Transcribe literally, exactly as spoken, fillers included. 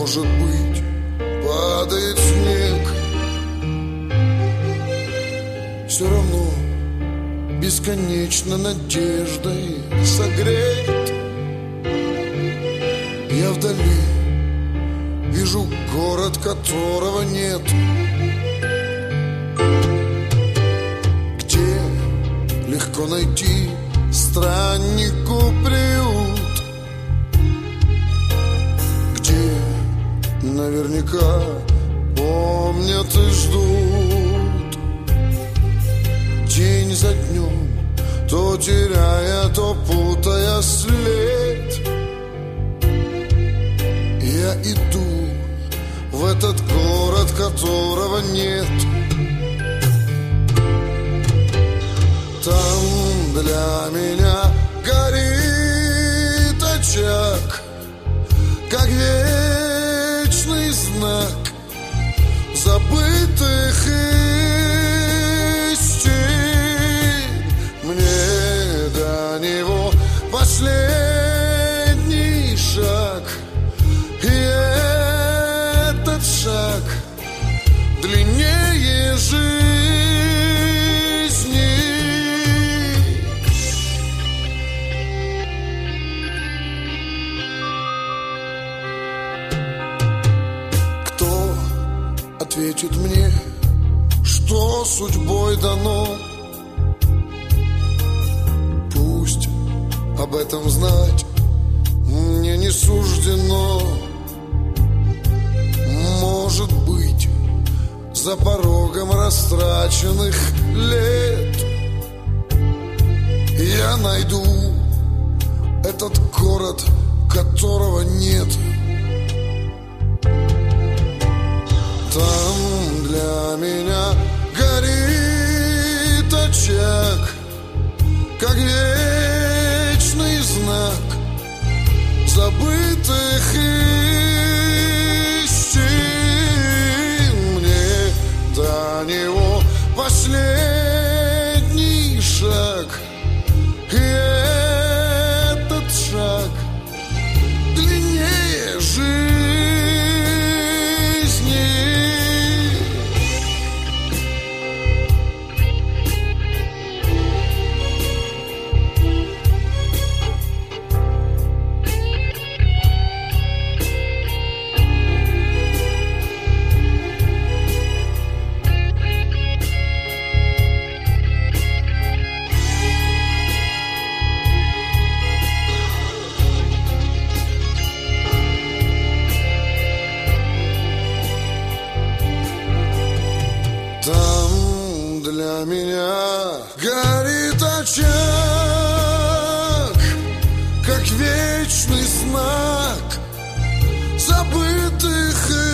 может быть, падает снег. Все равно бесконечно надеждой согреет. Я вдали вижу город, которого нет, где легко найти страннику приют, где наверняка помнят и ждут. День за днем, то теряя, то путая след, я иду в этот город, которого нет. Там для меня горит очаг, как вечный знак забытых истин. Мне до него последний шаг, и этот шаг длиннее жизни. Кто ответит мне, что судьбой дано? Пусть об этом знать мне не суждено. Может быть, за порогом растраченных лет я найду этот город, которого нет. Там для меня горит очаг, как вечный знак забытых истин. Мне до него последний шаг, и этот шаг длиннее жизни. Там для меня горит очаг, как вечный знак забытых